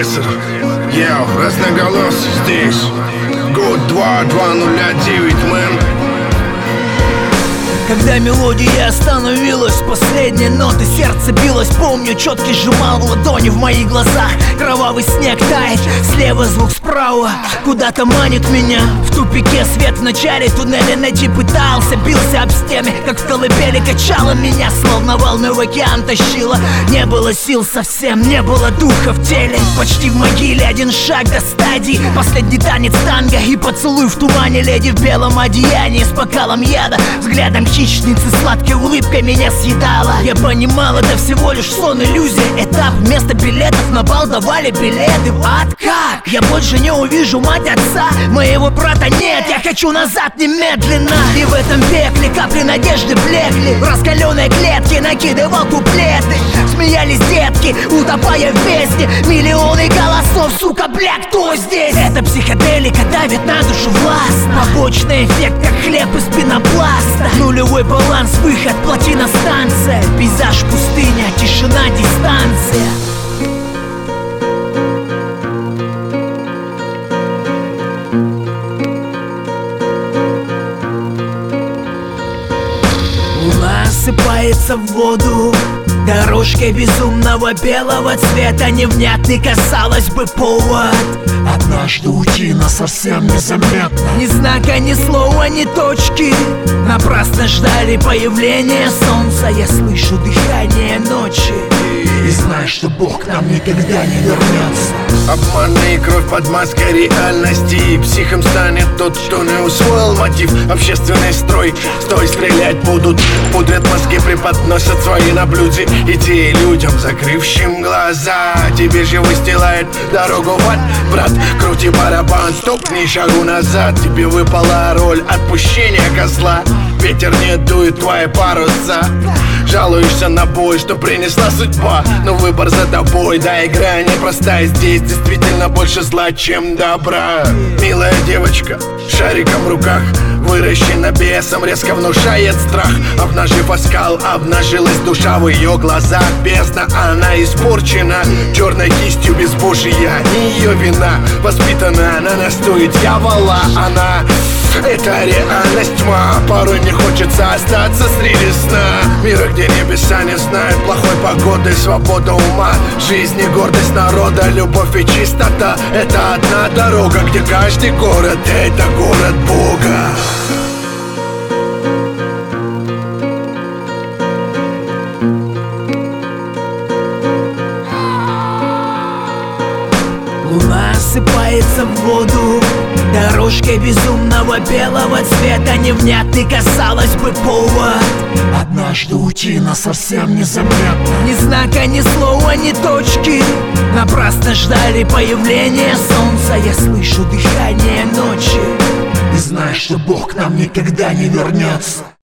Макса. Йоу, разноголос здесь. Год 2-2-0-9, мэн. Когда мелодия остановилась, последние ноты, сердце билось. Помню, четкий сжимал ладони в моих глазах. Кровавый снег тает, слева звук справа куда-то манит меня. В тупике свет в начале туннеля найти пытался. Бился об стены, как в колыбели, качало меня, словно волны в океан тащило. Не было сил совсем, не было духа в теле. Почти в могиле, один шаг до стадии. Последний танец танго и поцелуй в тумане. Леди в белом одеянии с бокалом яда, взглядом хищницы, сладкой улыбкой меня съедала. Я понимал, это всего лишь сон, иллюзия, этап. Вместо билетов на бал давали билеты в ад. Как? Я больше не увижу мать отца, моего брата нет, я хочу назад немедленно. И в этом пекле капли надежды блекли. В раскаленной клетке накидывал куплеты. Смеялись детки, утопая в бездне. Миллионы голосов, сука, бля, кто здесь? Это психоделика давит на душу властно. Побочный эффект, как хлеб из пенопласта. Нулевой баланс, выход, плотина, станция. Пейзаж, пустыня, тишина, дистанция. Луна осыпается в воду дорожкой безумного белого цвета. Невнятный, казалось бы, повод однажды уйти, но совсем незаметно. Ни знака, ни слова, ни точки. Напрасно ждали появления солнца. Я слышу дыхание ночи и знай, что Бог к нам никогда не вернется. Обманная кровь под маской реальности. Психом станет тот, кто не усвоил мотив. Общественный строй, стой, стрелять будут. Пудрят мозги, преподносят свои на блюде идеи людям, закрывшим глаза. Тебе же выстилает дорогу в ад, брат. Крути барабан, стоп, ни шагу назад. Тебе выпала роль отпущения козла. Ветер не дует твои паруса. Жалуешься на бой, что принесла судьба. Но выбор за тобой, да, игра непростая. Здесь действительно больше зла, чем добра. Милая девочка, шариком в руках, выращена бесом, резко внушает страх. Обнажив оскал, обнажилась душа. В ее глазах бездна, она испорчена черной кистью безбожия. Не ее вина, воспитана она настое дьявола. Она это реальность, тьма. Порой не хочется остаться среди сна. Мира, где небеса не знают плохой погоды. Свобода ума, жизнь и гордость народа. Любовь и чистота — это одна дорога, где каждый город — это город Бога. Луна осыпается в воду дорожкой безумного белого цвета. Невнятный, казалось бы, повод однажды уйти, но совсем незаметно. Ни знака, ни слова, ни точки. Напрасно ждали появления солнца. Я слышу дыхание ночи и знай, что Бог к нам никогда не вернется.